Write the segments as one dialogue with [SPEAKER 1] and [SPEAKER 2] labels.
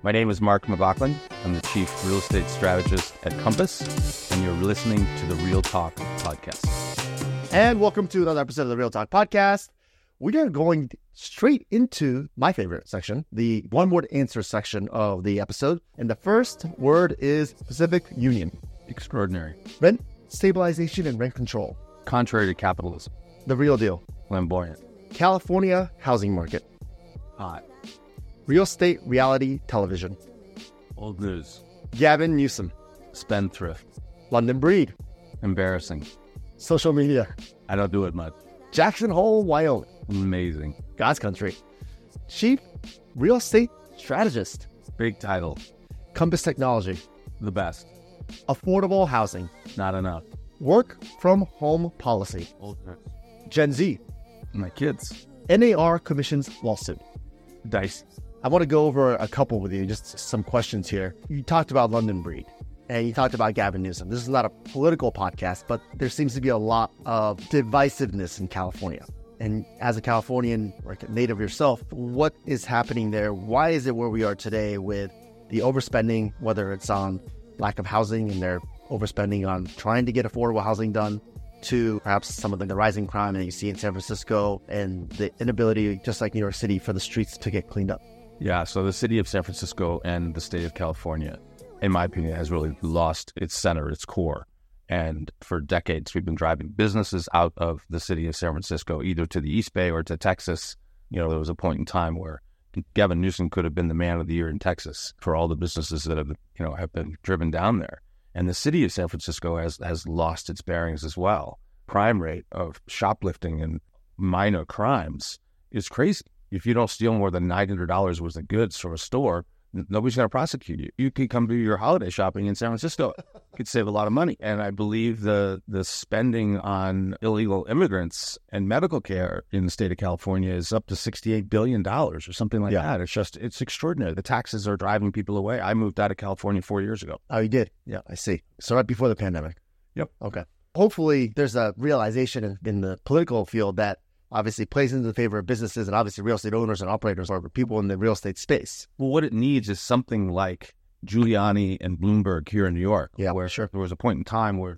[SPEAKER 1] My name is Mark McLaughlin. I'm the Chief Real Estate Strategist at Compass, and you're listening to the Real Talk Podcast.
[SPEAKER 2] And welcome to another episode of the Real Talk Podcast. We are going straight into my favorite section, the one-word answer section of the episode. And the first word is Pacific Union.
[SPEAKER 1] Extraordinary.
[SPEAKER 2] Rent stabilization and rent control.
[SPEAKER 1] Contrary to capitalism.
[SPEAKER 2] The real deal.
[SPEAKER 1] Flamboyant.
[SPEAKER 2] California housing market.
[SPEAKER 1] Hot.
[SPEAKER 2] Real estate reality television.
[SPEAKER 1] Old news.
[SPEAKER 2] Gavin Newsom.
[SPEAKER 1] Spendthrift.
[SPEAKER 2] London breed.
[SPEAKER 1] Embarrassing.
[SPEAKER 2] Social media.
[SPEAKER 1] I don't do it much.
[SPEAKER 2] Jackson Hole, Wyoming.
[SPEAKER 1] Amazing.
[SPEAKER 2] God's country. Chief real estate strategist.
[SPEAKER 1] Big title.
[SPEAKER 2] Compass Technology.
[SPEAKER 1] The best.
[SPEAKER 2] Affordable housing.
[SPEAKER 1] Not enough.
[SPEAKER 2] Work from home policy.
[SPEAKER 1] Old news.
[SPEAKER 2] Gen Z.
[SPEAKER 1] My kids.
[SPEAKER 2] NAR Commission's lawsuit.
[SPEAKER 1] Dicey.
[SPEAKER 2] I want to go over a couple with you, just some questions here. You talked about London breed, and you talked about Gavin Newsom. This is not a political podcast, but there seems to be a lot of divisiveness in California. And as a Californian, or a native yourself, what is happening there? Why is it where we are today with the overspending, whether it's on lack of housing and they're overspending on trying to get affordable housing done, to perhaps some of the rising crime that you see in San Francisco and the inability, just like New York City, for the streets to get cleaned up?
[SPEAKER 1] Yeah, so the city of San Francisco and the state of California, in my opinion, has really lost its center, its core. And for decades, we've been driving businesses out of the city of San Francisco, either to the East Bay or to Texas. You know, there was a point in time where Gavin Newsom could have been the man of the year in Texas for all the businesses that have been driven down there. And the city of San Francisco has lost its bearings as well. Crime rate of shoplifting and minor crimes is crazy. If you don't steal more than $900 worth of goods from a store, nobody's going to prosecute you. You could come do your holiday shopping in San Francisco. You could save a lot of money. And I believe the spending on illegal immigrants and medical care in the state of California is up to $68 billion or something like that. It's extraordinary. The taxes are driving people away. I moved out of California 4 years ago.
[SPEAKER 2] Oh, you did? Yeah, I see. So right before the pandemic.
[SPEAKER 1] Yep.
[SPEAKER 2] Okay. Hopefully there's a realization in the political field that obviously plays into the favor of businesses and obviously real estate owners and operators or people in the real estate space.
[SPEAKER 1] Well, what it needs is something like Giuliani and Bloomberg here in New York.
[SPEAKER 2] Yeah,
[SPEAKER 1] where
[SPEAKER 2] sure.
[SPEAKER 1] There was a point in time where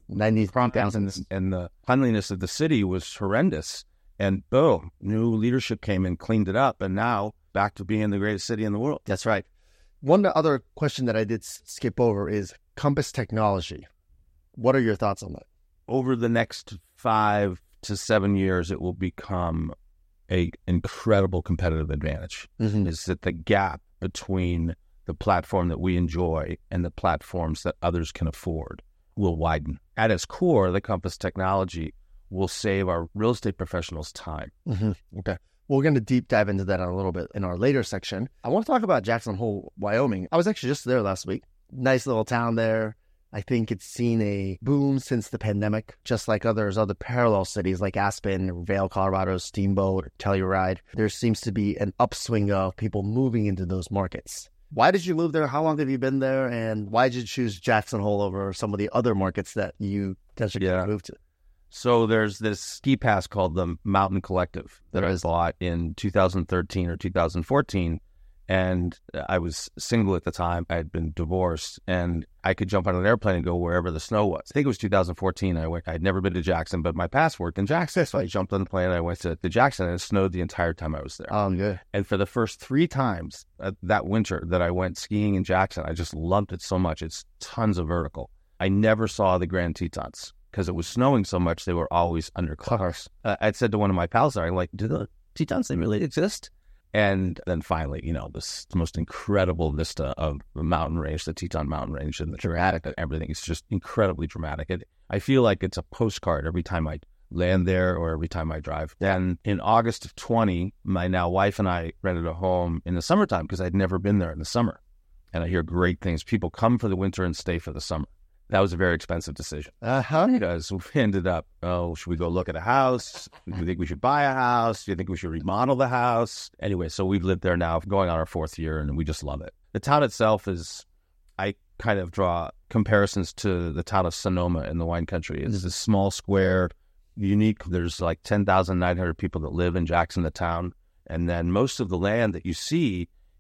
[SPEAKER 2] 90,000
[SPEAKER 1] and the cleanliness of the city was horrendous. And boom, new leadership came and cleaned it up. And now back to being the greatest city in the world.
[SPEAKER 2] That's right. One other question that I did skip over is Compass Technology. What are your thoughts on that?
[SPEAKER 1] Over the next 5 to 7 years, it will become an incredible competitive advantage.
[SPEAKER 2] Mm-hmm.
[SPEAKER 1] Is that the gap between the platform that we enjoy and the platforms that others can afford will widen. At its core, the Compass Technology will save our real estate professionals time.
[SPEAKER 2] Mm-hmm. Okay. Well, we're going to deep dive into that a little bit in our later section. I want to talk about Jackson Hole, Wyoming. I was actually just there last week. Nice little town there. I think it's seen a boom since the pandemic, just like other parallel cities like Aspen, Vail, Colorado, Steamboat, Telluride. There seems to be an upswing of people moving into those markets. Why did you move there? How long have you been there? And why did you choose Jackson Hole over some of the other markets that you potentially moved to?
[SPEAKER 1] So there's this ski pass called the Mountain Collective that I bought in 2013 or 2014. And I was single at the time. I had been divorced, and I could jump on an airplane and go wherever the snow was. I think it was 2014. I'd never been to Jackson, but my past worked in Jackson. So I jumped on the plane and I went to Jackson, and it snowed the entire time I was there.
[SPEAKER 2] Oh, good.
[SPEAKER 1] And for the first 3 times that winter that I went skiing in Jackson, I just loved it so much. It's tons of vertical. I never saw the Grand Tetons because it was snowing so much. They were always under clouds. I'd said to one of my pals there, I'm like, do the Tetons, they really exist? And then finally, this most incredible vista of the mountain range, the Teton Mountain Range, and the dramatic, everything is just incredibly dramatic. I feel like it's a postcard every time I land there or every time I drive. Then in August of 20, my now wife and I rented a home in the summertime because I'd never been there in the summer. And I hear great things. People come for the winter and stay for the summer. That was a very expensive decision. Because we ended up, should we go look at a house? Do you think we should buy a house? Do you think we should remodel the house? Anyway, so we've lived there now going on our 4th year, and we just love it. The town itself is, I kind of draw comparisons to the town of Sonoma in the wine country. It's a small square, unique. There's like 10,900 people that live in Jackson, the town. And then most of the land that you see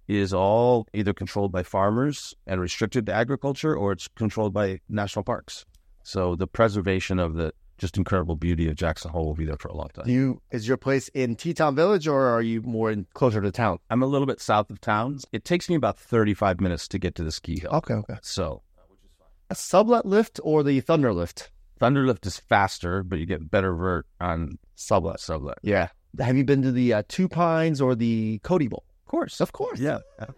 [SPEAKER 1] is all either controlled by farmers and restricted to agriculture, or it's controlled by national parks. So the preservation of the just incredible beauty of Jackson Hole will be there for a long time.
[SPEAKER 2] Is your place in Teton Village, or are you more closer to town?
[SPEAKER 1] I'm a little bit south of town. It takes me about 35 minutes to get to the ski hill.
[SPEAKER 2] Okay.
[SPEAKER 1] So,
[SPEAKER 2] which is fine. A sublet lift or the Thunder lift?
[SPEAKER 1] Thunderlift is faster, but you get better vert on
[SPEAKER 2] sublet.
[SPEAKER 1] Yeah.
[SPEAKER 2] Have you been to the Two Pines or the Cody Bowl? Of course.
[SPEAKER 1] Yeah.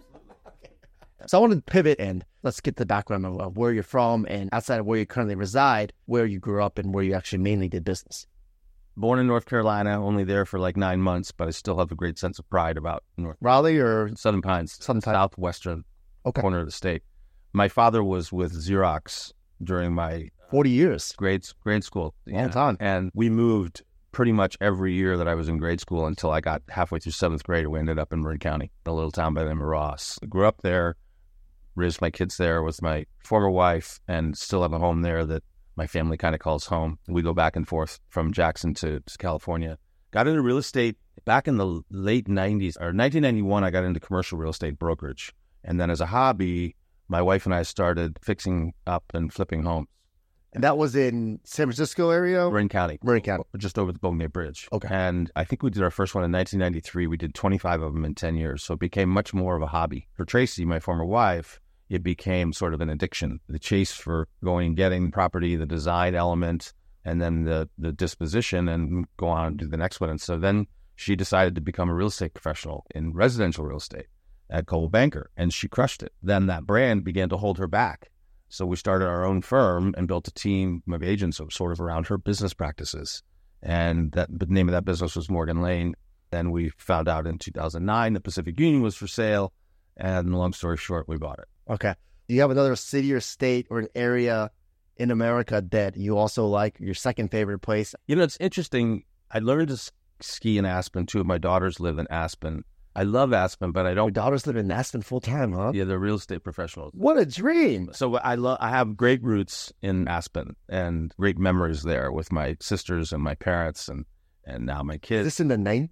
[SPEAKER 2] So I want to pivot and let's get the background of where you're from and outside of where you currently reside, where you grew up and where you actually mainly did business.
[SPEAKER 1] Born in North Carolina, only there for like 9 months, but I still have a great sense of pride about North
[SPEAKER 2] Raleigh or
[SPEAKER 1] Southern Pines, southwestern corner of the state. My father was with Xerox during my
[SPEAKER 2] 40 years
[SPEAKER 1] grade school.
[SPEAKER 2] Long time.
[SPEAKER 1] And we moved pretty much every year that I was in grade school until I got halfway through 7th grade. We ended up in Marin County, a little town by the name of Ross. I grew up there, raised my kids there with my former wife, and still have a home there that my family kind of calls home. We go back and forth from Jackson to California. Got into real estate back in the late 90s, or 1991, I got into commercial real estate brokerage. And then as a hobby, my wife and I started fixing up and flipping homes.
[SPEAKER 2] And that was in San Francisco area?
[SPEAKER 1] Marin County. Just over the Golden Gate Bridge.
[SPEAKER 2] Okay.
[SPEAKER 1] And I think we did our first one in 1993. We did 25 of them in 10 years. So it became much more of a hobby. For Tracy, my former wife, it became sort of an addiction. The chase for going and getting property, the design element, and then the disposition, and go on and do the next one. And so then she decided to become a real estate professional in residential real estate at Coldwell Banker, and she crushed it. Then that brand began to hold her back. So we started our own firm and built a team of agents sort of around her business practices. And the name of that business was Morgan Lane. Then we found out in 2009 that Pacific Union was for sale. And long story short, we bought it.
[SPEAKER 2] Okay. Do you have another city or state or an area in America that you also like, your second favorite place?
[SPEAKER 1] You know, it's interesting. I learned to ski in Aspen. 2 of my daughters live in Aspen. I love Aspen, but I don't.
[SPEAKER 2] Your daughters live in Aspen full time, huh?
[SPEAKER 1] Yeah, they're real estate professionals.
[SPEAKER 2] What a dream!
[SPEAKER 1] So I have great roots in Aspen and great memories there with my sisters and my parents and now my kids.
[SPEAKER 2] Is this in the 90s?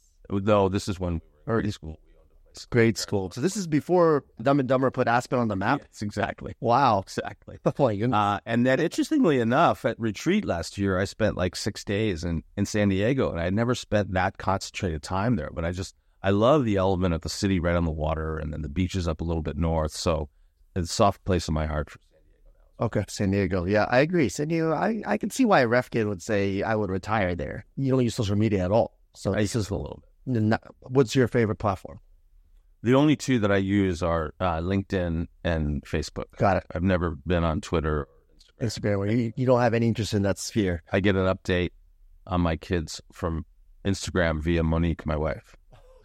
[SPEAKER 1] No, this is when we were in grade school.
[SPEAKER 2] Grade school. So this is before Dumb and Dumber put Aspen on the map?
[SPEAKER 1] Yes, exactly.
[SPEAKER 2] Wow.
[SPEAKER 1] Exactly.
[SPEAKER 2] Oh my goodness.
[SPEAKER 1] And then, interestingly enough, at retreat last year, I spent like 6 days in San Diego, and I had never spent that concentrated time there, but I love the element of the city right on the water, and then the beaches up a little bit north. So it's a soft place in my heart for San Diego now.
[SPEAKER 2] Okay, San Diego. Yeah, I agree. San Diego, I can see why a ref kid would say I would retire there. You don't use social media at all. So
[SPEAKER 1] I use it a little bit.
[SPEAKER 2] What's your favorite platform?
[SPEAKER 1] The only 2 that I use are LinkedIn and Facebook.
[SPEAKER 2] Got it.
[SPEAKER 1] I've never been on Twitter or
[SPEAKER 2] Instagram, where you don't have any interest in that sphere.
[SPEAKER 1] I get an update on my kids from Instagram via Monique, my wife.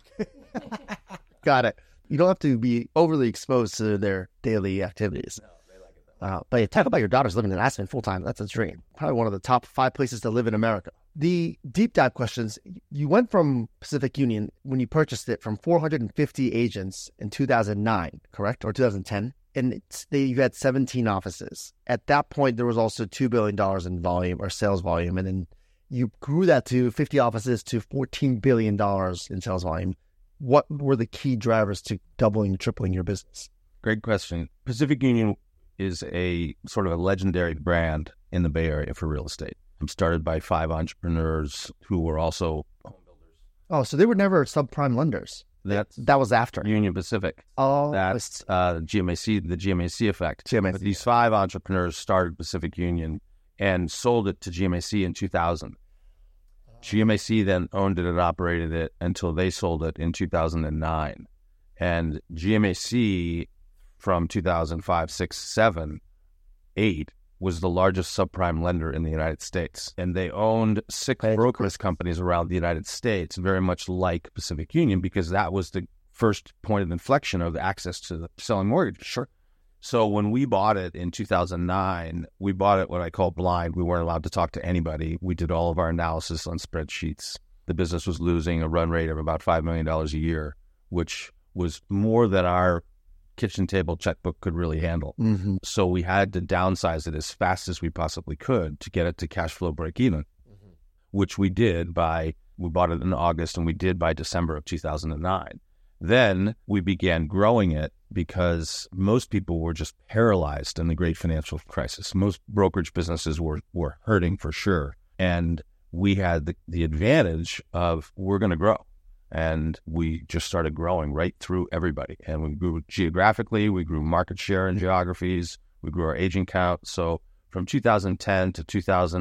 [SPEAKER 2] Got it. You don't have to be overly exposed to their daily activities.
[SPEAKER 1] No, they like it.
[SPEAKER 2] But talk about your daughters living in Aspen full time. That's a dream. Probably one of the top 5 places to live in America. The deep dive questions. You went from Pacific Union when you purchased it from 450 agents in 2009, correct? Or 2010? And you had 17 offices. At that point, there was also $2 billion in volume or sales volume. And then you grew that to 50 offices to $14 billion in sales volume. What were the key drivers to doubling, tripling your business?
[SPEAKER 1] Great question. Pacific Union is a sort of a legendary brand in the Bay Area for real estate. I'm started by 5 entrepreneurs who were also home builders.
[SPEAKER 2] Oh, so they were never subprime lenders. That was after
[SPEAKER 1] Union Pacific.
[SPEAKER 2] Oh,
[SPEAKER 1] that's GMAC, the GMAC effect.
[SPEAKER 2] GMAC.
[SPEAKER 1] But these 5 entrepreneurs started Pacific Union and sold it to GMAC in 2000. GMAC then owned it and operated it until they sold it in 2009. And GMAC from 2005, 6, 7, 8 was the largest subprime lender in the United States. And they owned 6 brokerage companies around the United States, very much like Pacific Union, because that was the first point of inflection of access to the selling mortgages.
[SPEAKER 2] Sure.
[SPEAKER 1] So when we bought it in 2009, we bought it what I call blind. We weren't allowed to talk to anybody. We did all of our analysis on spreadsheets. The business was losing a run rate of about $5 million a year, which was more than our kitchen table checkbook could really handle.
[SPEAKER 2] Mm-hmm.
[SPEAKER 1] So we had to downsize it as fast as we possibly could to get it to cash flow break even, which we did we bought it in August, and we did by December of 2009. Then we began growing it because most people were just paralyzed in the great financial crisis. Most brokerage businesses were hurting for sure. And we had the advantage of we're going to grow. And we just started growing right through everybody. And we grew geographically, we grew market share in geographies, we grew our agent count. So from 2010 to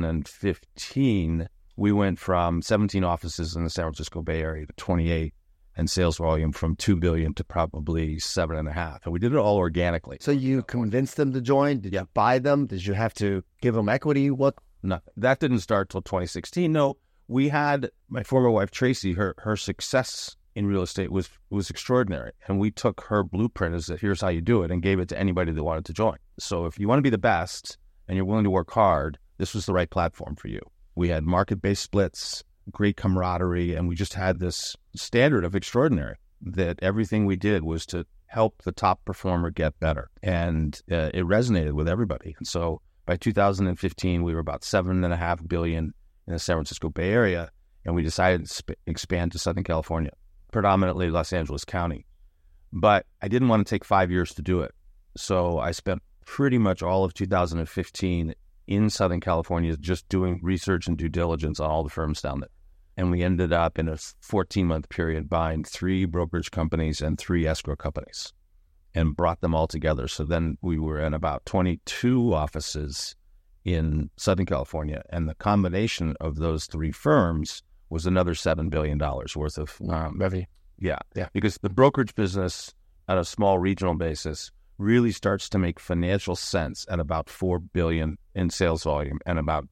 [SPEAKER 1] 2015, we went from 17 offices in the San Francisco Bay Area to 28. And sales volume from $2 billion to probably $7.5 billion. And we did it all organically.
[SPEAKER 2] So you convinced them to join? Did you buy them? Did you have to give them equity? What?
[SPEAKER 1] Nothing. That didn't start till 2016. No, we had my former wife, Tracy, her success in real estate was extraordinary. And we took her blueprint as that here's how you do it and gave it to anybody that wanted to join. So if you want to be the best and you're willing to work hard, this was the right platform for you. We had market-based splits, great camaraderie, and we just had this standard of extraordinary that everything we did was to help the top performer get better. And it resonated with everybody. And so by 2015, we were about $7.5 billion in the San Francisco Bay Area, and we decided to expand to Southern California, predominantly Los Angeles County. But I didn't want to take 5 years to do it. So I spent pretty much all of 2015 in Southern California just doing research and due diligence on all the firms down there. And we ended up in a 14-month period buying 3 brokerage companies and 3 escrow companies and brought them all together. So then we were in about 22 offices in Southern California. And the combination of those 3 firms was another $7 billion worth of
[SPEAKER 2] revenue.
[SPEAKER 1] Yeah. Because the brokerage business on a small regional basis really starts to make financial sense at about $4 billion in sales volume and about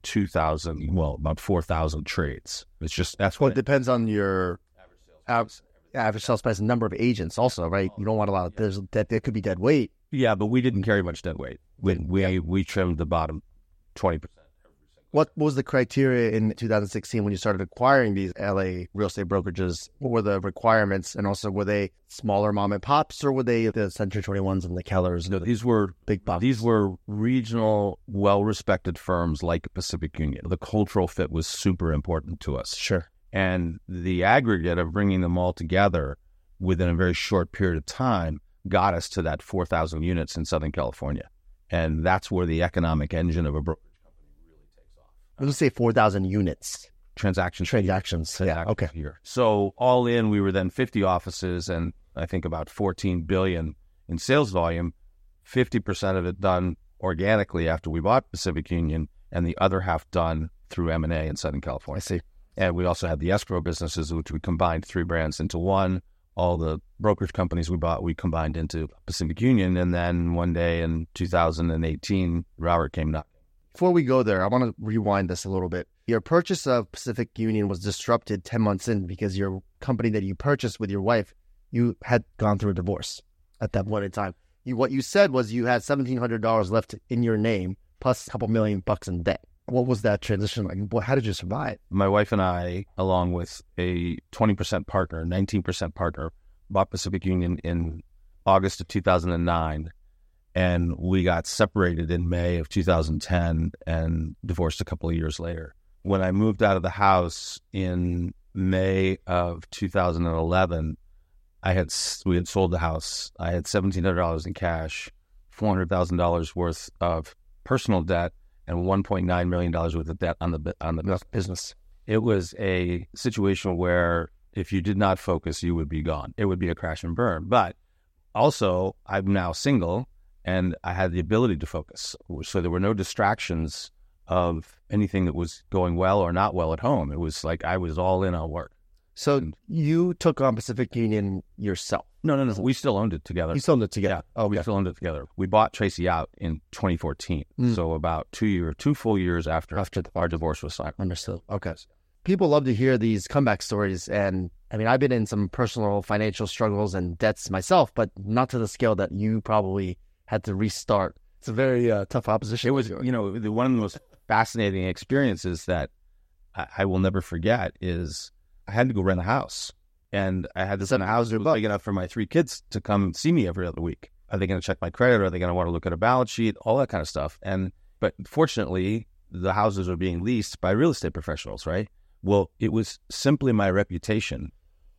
[SPEAKER 1] 4,000 trades. It's just, that's what
[SPEAKER 2] it depends on your average sales price and number of agents also, right? You don't want a lot of, there could be dead weight.
[SPEAKER 1] Yeah, but we didn't carry much dead weight. We trimmed the bottom 20%.
[SPEAKER 2] What was the criteria in 2016 when you started acquiring these LA real estate brokerages? What were the requirements? And also, were they smaller mom and pops or were they the Century 21s and the Kellers?
[SPEAKER 1] No, these were
[SPEAKER 2] big pops.
[SPEAKER 1] These were regional, well-respected firms like Pacific Union. The cultural fit was super important to us.
[SPEAKER 2] Sure.
[SPEAKER 1] And the aggregate of bringing them all together within a very short period of time got us to that 4,000 units in Southern California. And that's where the economic engine of a brokerage company really takes off.
[SPEAKER 2] Let's say 4,000 units.
[SPEAKER 1] Transactions.
[SPEAKER 2] Yeah, okay.
[SPEAKER 1] Here. So all in, we were then 50 offices and I think about $14 billion in sales volume, 50% of it done organically after we bought Pacific Union and the other half done through M&A in Southern California.
[SPEAKER 2] I see.
[SPEAKER 1] And we also had the escrow businesses, which we combined 3 brands into one. All the brokerage companies we bought, we combined into Pacific Union. And then one day in 2018, Robert came knocking.
[SPEAKER 2] Before we go there, I want to rewind this a little bit. Your purchase of Pacific Union was disrupted 10 months in because your company that you purchased with your wife, you had gone through a divorce at that point in time. What you said was you had $1,700 left in your name plus a couple $1 million in debt. What was that transition like? How did you survive?
[SPEAKER 1] My wife and I, along with a 20% partner, 19% partner, bought Pacific Union in August of 2009. And we got separated in May of 2010 and divorced a couple of years later. When I moved out of the house in May of 2011, we had sold the house. I had $1,700 in cash, $400,000 worth of personal debt, and $1.9 million worth of debt on the business. It was a situation where if you did not focus, you would be gone. It would be a crash and burn. But also, I'm now single, and I had the ability to focus. So there were no distractions of anything that was going well or not well at home. It was like I was all in on work.
[SPEAKER 2] So you took on Pacific Union yourself?
[SPEAKER 1] No. We still owned it together.
[SPEAKER 2] You still owned it together?
[SPEAKER 1] Yeah. We still owned it together. We bought Tracy out in 2014. So about 2 full years after our divorce was signed.
[SPEAKER 2] Understood. Okay. People love to hear these comeback stories. And I mean, I've been in some personal financial struggles and debts myself, but not to the scale that you probably had to restart. It's a very tough opposition.
[SPEAKER 1] It was, one of the most fascinating experiences that I will never forget is I had to go rent a house. And I had to rent a house that was big enough for my 3 kids to come see me every other week. Are they going to check my credit? Are they going to want to look at a balance sheet? All that kind of stuff. But fortunately, the houses are being leased by real estate professionals, right? Well, it was simply my reputation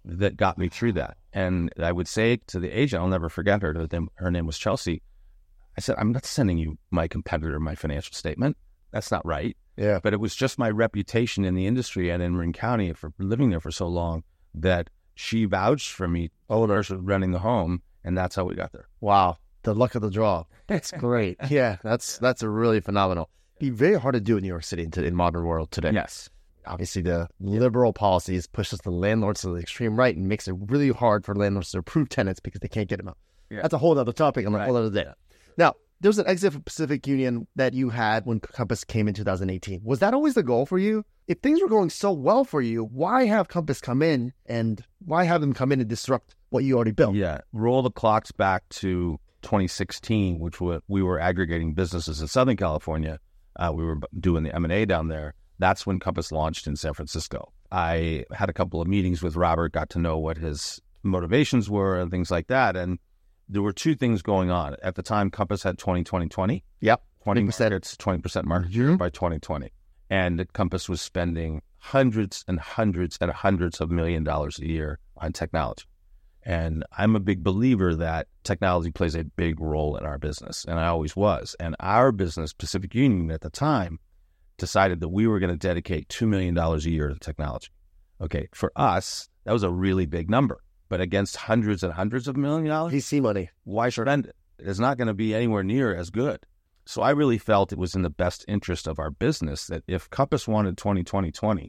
[SPEAKER 1] that got me through that. And I would say to the agent, I'll never forget her. Her name was Chelsea. I said, I'm not sending you my competitor my financial statement. That's not right.
[SPEAKER 2] Yeah.
[SPEAKER 1] But it was just my reputation in the industry and in Marin County for living there for so long that she vouched for me, running the home, and that's how we got there.
[SPEAKER 2] Wow. The luck of the draw. That's great. Yeah, that's a really phenomenal. It'd be very hard to do in New York City in modern world today.
[SPEAKER 1] Yes.
[SPEAKER 2] Obviously, the liberal policies pushes the landlords to the extreme right and makes it really hard for landlords to approve tenants because they can't get them out. Yeah. That's a whole other topic on a whole other day. Now, there was an exit from Pacific Union that you had when Compass came in 2018. Was that always the goal for you? If things were going so well for you, why have Compass come in and why have them come in and disrupt what you already built?
[SPEAKER 1] Yeah. Roll the clocks back to 2016, which we were aggregating businesses in Southern California. We were doing the M&A down there. That's when Compass launched in San Francisco. I had a couple of meetings with Robert, got to know what his motivations were and things like that. And there were two things going on. At the time, Compass had 20-20-20.
[SPEAKER 2] Yep.
[SPEAKER 1] 20%. It's 20% market share by 2020. And Compass was spending hundreds and hundreds and hundreds of $1 million a year on technology. And I'm a big believer that technology plays a big role in our business, and I always was. And our business, Pacific Union at the time, decided that we were going to dedicate $2 million a year to technology. Okay, for us, that was a really big number. But against hundreds and hundreds of $1 million,
[SPEAKER 2] VC money,
[SPEAKER 1] why spend it? It's not going to be anywhere near as good. So I really felt it was in the best interest of our business that if Compass wanted 20-20-20,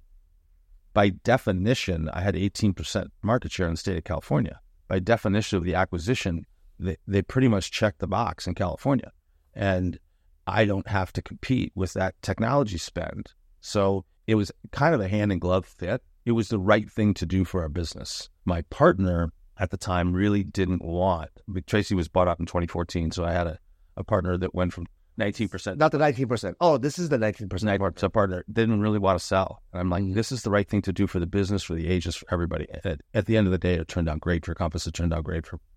[SPEAKER 1] by definition, I had 18% market share in the state of California. By definition of the acquisition, they pretty much checked the box in California. And I don't have to compete with that technology spend. So it was kind of a hand-in-glove fit. It was the right thing to do for our business. My partner at the time really didn't want, Tracy was bought out in 2014, so I had a partner that went from 19%.
[SPEAKER 2] Not the 19%. Oh, this is the 19%.
[SPEAKER 1] So partner didn't really want to sell. And I'm like, this is the right thing to do for the business, for the agents, for everybody. At the end of the day, it turned out great for Compass. It turned out great for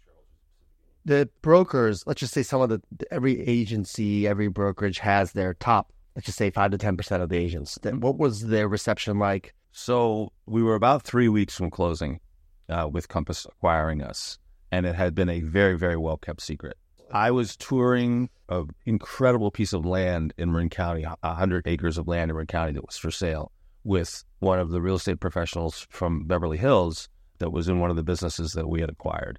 [SPEAKER 2] the brokers. Let's just say some of every agency, every brokerage has their top, let's just say 5 to 10% of the agents. What was their reception like?
[SPEAKER 1] So we were about 3 weeks from closing with Compass acquiring us. And it had been a very, very well-kept secret. I was touring an incredible piece of land in Marin County, 100 acres of land in Marin County that was for sale, with one of the real estate professionals from Beverly Hills that was in one of the businesses that we had acquired.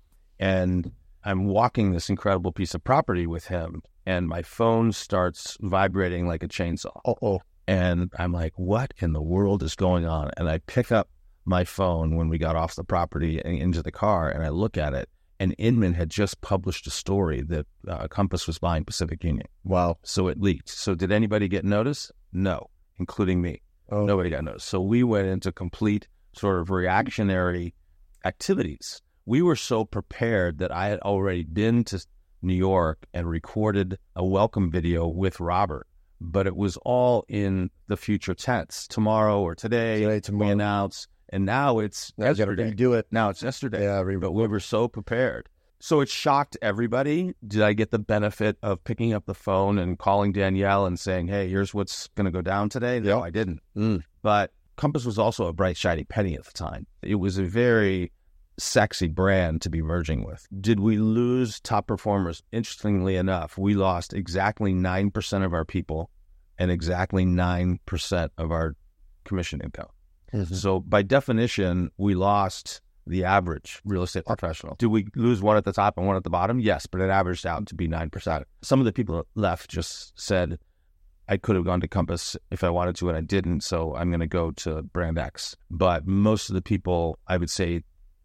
[SPEAKER 1] And I'm walking this incredible piece of property with him, and my phone starts vibrating like a chainsaw.
[SPEAKER 2] Uh-oh.
[SPEAKER 1] And I'm like, what in the world is going on? And I pick up my phone when we got off the property and into the car, and I look at it. And Inman had just published a story that Compass was buying Pacific Union.
[SPEAKER 2] Wow.
[SPEAKER 1] So it leaked. So did anybody get notice? No, including me.
[SPEAKER 2] Oh.
[SPEAKER 1] Nobody got notice. So we went into complete sort of reactionary activities. We were so prepared that I had already been to New York and recorded a welcome video with Robert. But it was all in the future tense. Tomorrow or today, we announce. And now it's yesterday.
[SPEAKER 2] Do it.
[SPEAKER 1] Now it's yesterday.
[SPEAKER 2] Yeah,
[SPEAKER 1] but we were so prepared. So it shocked everybody. Did I get the benefit of picking up the phone and calling Danielle and saying, hey, here's what's going to go down today? No, I didn't. But Compass was also a bright, shiny penny at the time. It was a very sexy brand to be merging with. Did we lose top performers? Interestingly enough, we lost exactly 9% of our people and exactly 9% of our commission income. Mm-hmm. So by definition, we lost the average real estate professional. Do we lose one at the top and one at the bottom? Yes, but it averaged out to be 9%. Some of the people that left just said, I could have gone to Compass if I wanted to, and I didn't, so I'm going to go to Brand X. But most of the people, I would say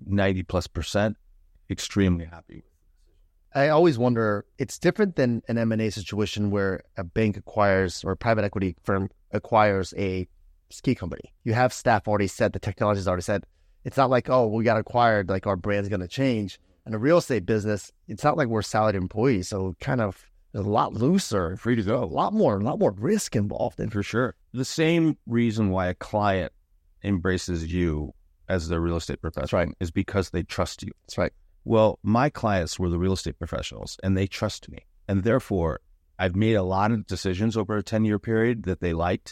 [SPEAKER 1] 90+%, extremely happy.
[SPEAKER 2] I always wonder, it's different than an M&A situation where a bank acquires or a private equity firm acquires a ski company. You have staff already set, the technology is already set. It's not like, oh, we got acquired, like our brand's going to change. In a real estate business, it's not like we're salaried employees, so kind of a lot looser,
[SPEAKER 1] free to go,
[SPEAKER 2] a lot more risk involved in.
[SPEAKER 1] For sure. The same reason why a client embraces you as their real estate professional is because they trust you.
[SPEAKER 2] That's right.
[SPEAKER 1] Well, my clients were the real estate professionals, and they trust me. And therefore, I've made a lot of decisions over a 10-year period that they liked,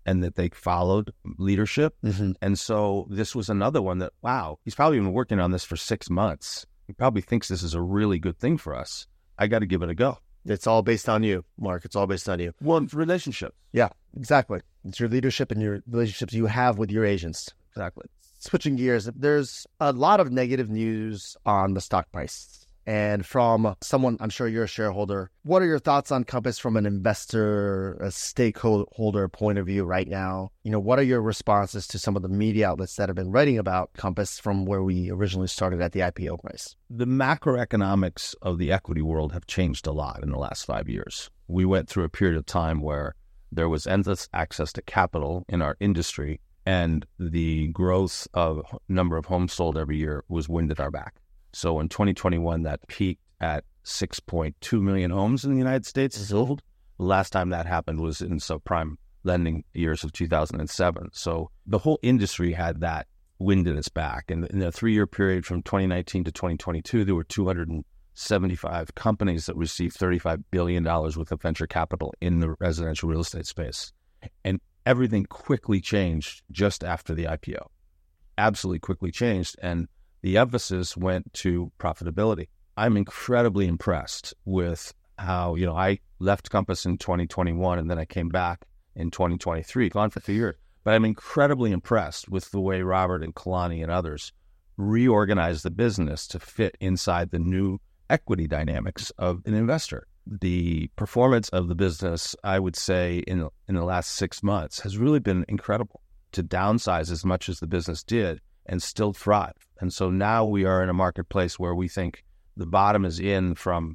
[SPEAKER 1] and that they followed leadership.
[SPEAKER 2] Mm-hmm.
[SPEAKER 1] And so this was another one that, wow, he's probably been working on this for 6 months. He probably thinks this is a really good thing for us. I got to give it a go.
[SPEAKER 2] It's all based on you, Mark. It's all based on you.
[SPEAKER 1] Well, it's relationships.
[SPEAKER 2] Yeah, exactly. It's your leadership and your relationships you have with your agents.
[SPEAKER 1] Exactly.
[SPEAKER 2] Switching gears, there's a lot of negative news on the stock price. And from someone, I'm sure you're a shareholder, what are your thoughts on Compass from an investor, a stakeholder point of view right now? What are your responses to some of the media outlets that have been writing about Compass from where we originally started at the IPO price?
[SPEAKER 1] The macroeconomics of the equity world have changed a lot in the last 5 years. We went through a period of time where there was endless access to capital in our industry, and the growth of number of homes sold every year was wind at our back. So in 2021, that peaked at 6.2 million homes in the United States sold. The last time that happened was in subprime lending years of 2007. So the whole industry had that wind at its back. And in a 3-year period from 2019 to 2022, there were 275 companies that received $35 billion worth of venture capital in the residential real estate space. And everything quickly changed just after the IPO. Absolutely quickly changed. And the emphasis went to profitability. I'm incredibly impressed with how, I left Compass in 2021 and then I came back in 2023, gone for 3 years. But I'm incredibly impressed with the way Robert and Kalani and others reorganized the business to fit inside the new equity dynamics of an investor. The performance of the business, I would say, in the last 6 months has really been incredible. To downsize as much as the business did and still thrive. And so now we are in a marketplace where we think the bottom is in from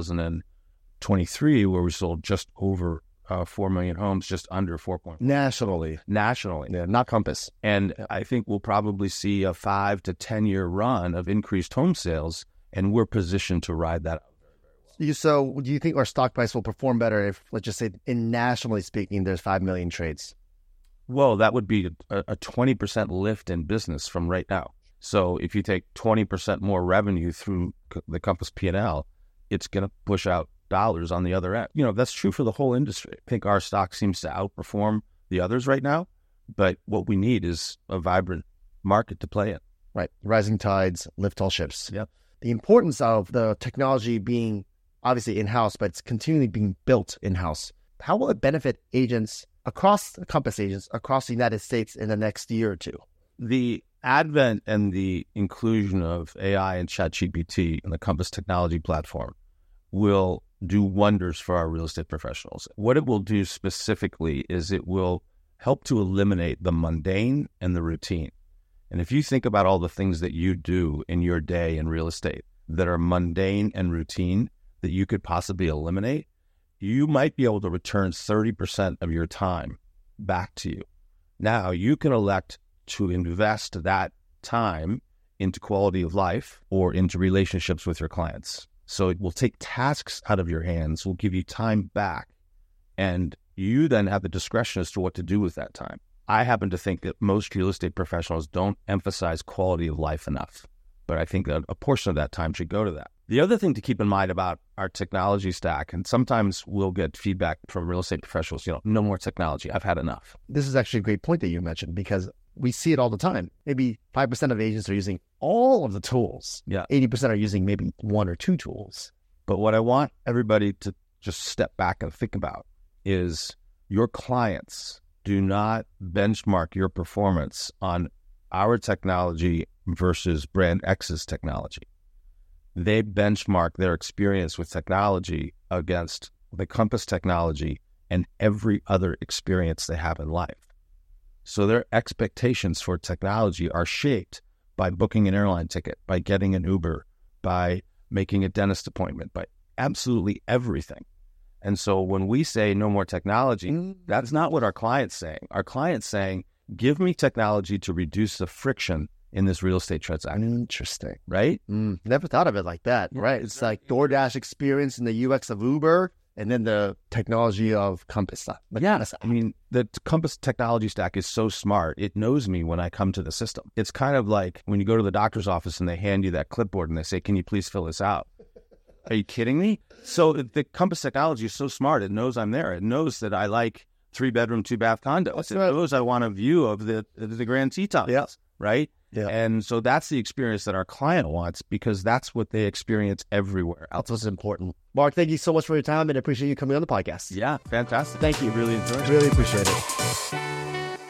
[SPEAKER 1] 2023, where we sold just over 4 million homes, just under 4.4.
[SPEAKER 2] Nationally. Yeah, not Compass.
[SPEAKER 1] And I think we'll probably see a 5 to 10 year run of increased home sales, and we're positioned to ride that out very, very well.
[SPEAKER 2] So do you think our stock price will perform better if, let's just say, nationally speaking, there's 5 million trades?
[SPEAKER 1] Well, that would be a 20% lift in business from right now. So if you take 20% more revenue through the Compass P&L, it's going to push out dollars on the other end. That's true for the whole industry. I think our stock seems to outperform the others right now, but what we need is a vibrant market to play in.
[SPEAKER 2] Right. Rising tides lift all ships.
[SPEAKER 1] Yep.
[SPEAKER 2] The importance of the technology being obviously in-house, but it's continually being built in-house. How will it benefit agents across Compass agents across the United States in the next year or two?
[SPEAKER 1] The advent and the inclusion of AI and ChatGPT in the Compass technology platform will do wonders for our real estate professionals. What it will do specifically is it will help to eliminate the mundane and the routine. And if you think about all the things that you do in your day in real estate that are mundane and routine that you could possibly eliminate, you might be able to return 30% of your time back to you. Now, you can elect to invest that time into quality of life or into relationships with your clients. So it will take tasks out of your hands, will give you time back, and you then have the discretion as to what to do with that time. I happen to think that most real estate professionals don't emphasize quality of life enough, but I think that a portion of that time should go to that. The other thing to keep in mind about our technology stack, and sometimes we'll get feedback from real estate professionals, no more technology. I've had enough.
[SPEAKER 2] This is actually a great point that you mentioned because we see it all the time. Maybe 5% of agents are using all of the tools.
[SPEAKER 1] Yeah.
[SPEAKER 2] 80% are using maybe 1 or 2 tools.
[SPEAKER 1] But what I want everybody to just step back and think about is your clients do not benchmark your performance on our technology versus brand X's technology. They benchmark their experience with technology against the Compass technology and every other experience they have in life. So their expectations for technology are shaped by booking an airline ticket, by getting an Uber, by making a dentist appointment, by absolutely everything. And so when we say no more technology, that's not what our client's saying. Our client's saying, give me technology to reduce the friction in this real estate transaction.
[SPEAKER 2] Interesting.
[SPEAKER 1] Right?
[SPEAKER 2] Never thought of it like that.
[SPEAKER 1] Yeah,
[SPEAKER 2] right. It's like DoorDash experience in the UX of Uber and then the technology of Compass.
[SPEAKER 1] Yeah. I mean, the Compass technology stack is so smart. It knows me when I come to the system. It's kind of like when you go to the doctor's office and they hand you that clipboard and they say, can you please fill this out? Are you kidding me? So the Compass technology is so smart. It knows I'm there. It knows that I like 3-bedroom, 2-bath condos.
[SPEAKER 2] That's
[SPEAKER 1] And
[SPEAKER 2] right.
[SPEAKER 1] those I want a view of the Grand Tetons,
[SPEAKER 2] Yeah.
[SPEAKER 1] right?
[SPEAKER 2] Yeah.
[SPEAKER 1] And so that's the experience that our client wants because that's what they experience everywhere else.
[SPEAKER 2] That's what's important. Mark, thank you so much for your time and I appreciate you coming on the podcast.
[SPEAKER 1] Yeah, fantastic.
[SPEAKER 2] Thank you.
[SPEAKER 1] Really enjoyed it.
[SPEAKER 2] Really appreciate it.